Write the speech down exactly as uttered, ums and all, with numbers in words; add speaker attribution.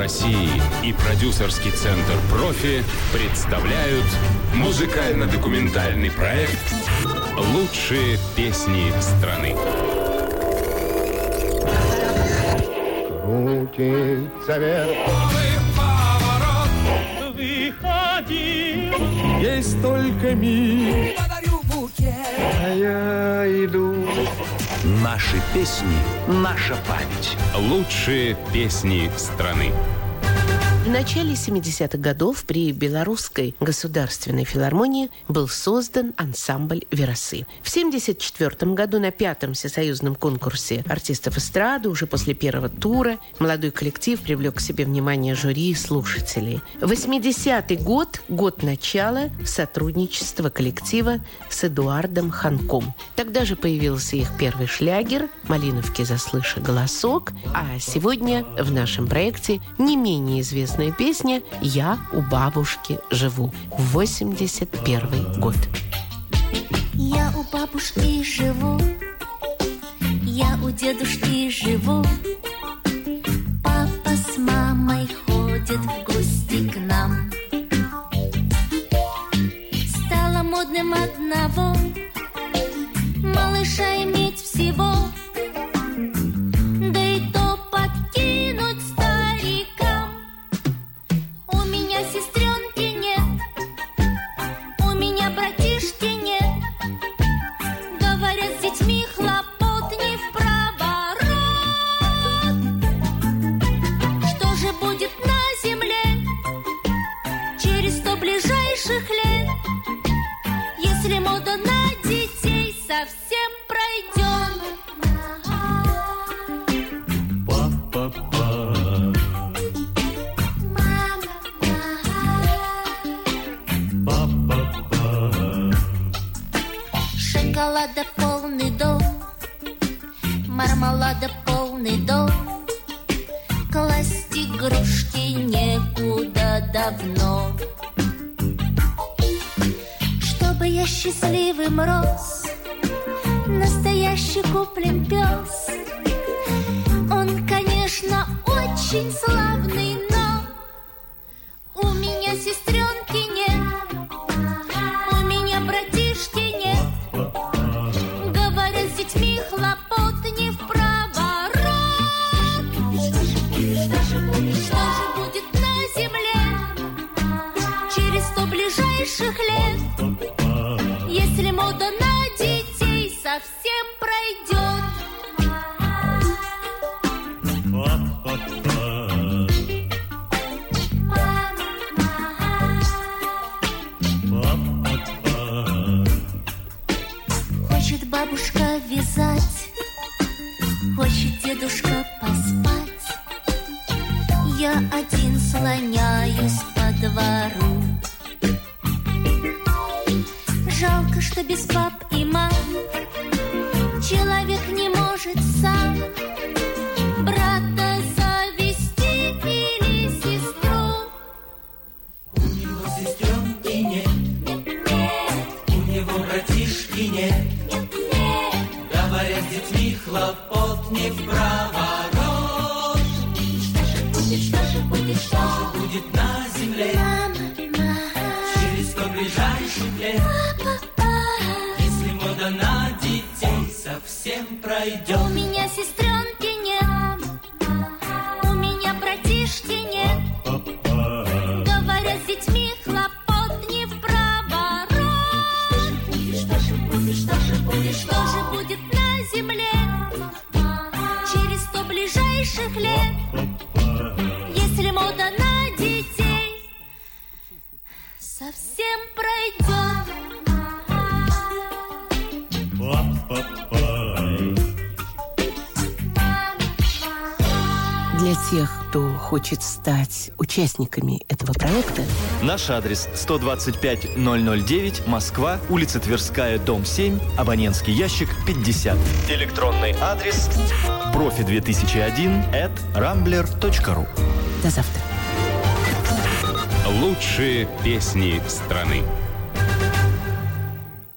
Speaker 1: России и продюсерский центр «Профи» представляют музыкально-документальный проект «Лучшие песни страны».
Speaker 2: Крутится вверх.
Speaker 3: Поворот. Выходи.
Speaker 2: Есть только миг.
Speaker 3: Подарю букет.
Speaker 2: А я иду.
Speaker 4: Наши песни, наша память.
Speaker 1: Лучшие песни страны.
Speaker 5: В начале семидесятых годов при Белорусской государственной филармонии был создан ансамбль «Верасы». В семьдесят четвёртом году на пятом всесоюзном конкурсе артистов эстрады уже после первого тура молодой коллектив привлек к себе внимание жюри и слушателей. восьмидесятый год – год начала сотрудничества коллектива с Эдуардом Ханком. Тогда же появился их первый шлягер «Малиновки, заслыша голосок», а сегодня в нашем проекте не менее известный песня «Я у бабушки живу». восемьдесят первый год.
Speaker 6: Я у бабушки живу, я у дедушки живу. Папа с мамой ходят в гости к нам. Стало модным одного малыша иметь всего, да и то подкинуть старикам. У меня сестренки нет, у меня братишки нет. Говорят, с детьми хлопот не впроворот. Что же будет на земле через сто ближайших лет, если мода на детей совсем пройдет? Шоколада полный дом, мармелада полный дом. Класть игрушки некуда давно. Чтобы я счастливым рос, настоящий куплен пес. Он, конечно, очень славный, но у меня сестренки нет, у меня братишки нет. Говорят, с детьми хлопот не впроворот. Что же будет, что же будет, что же будет на земле через сто ближайших лет, если мода на детей совсем пройдет? Хочет бабушка вязать, хочет дедушка поспать. Я один слоняюсь по двору. Жалко, что без пап и мам человек не может сам брата завести или сестру.
Speaker 3: У него сестренки нет,
Speaker 6: Нет, нет,
Speaker 3: у него братишки нет.
Speaker 6: нет, нет.
Speaker 3: Говорят, с детьми хлопот не впроворот.
Speaker 6: Что же будет, что же будет, что
Speaker 3: Что же будет на земле
Speaker 6: мама, мама,
Speaker 3: через сто ближайших лет,
Speaker 6: папа.
Speaker 3: если мода на детей совсем пройдет?
Speaker 6: У меня сестренки нет, у меня братишки нет. Говорят, с детьми хлопот не впроворот. Что же будет, что же будет, что же будет на земле через сто ближайших лет, если мода на детей совсем пройдет?
Speaker 5: Для тех, кто хочет стать участниками этого проекта,
Speaker 7: Наш адрес сто двадцать пять ноль ноль девять, Москва, улица Тверская, дом семь, абонентский ящик пятьдесят. Электронный адрес профи две тысячи один at rambler точка ру.
Speaker 5: до завтра.
Speaker 1: Лучшие песни страны.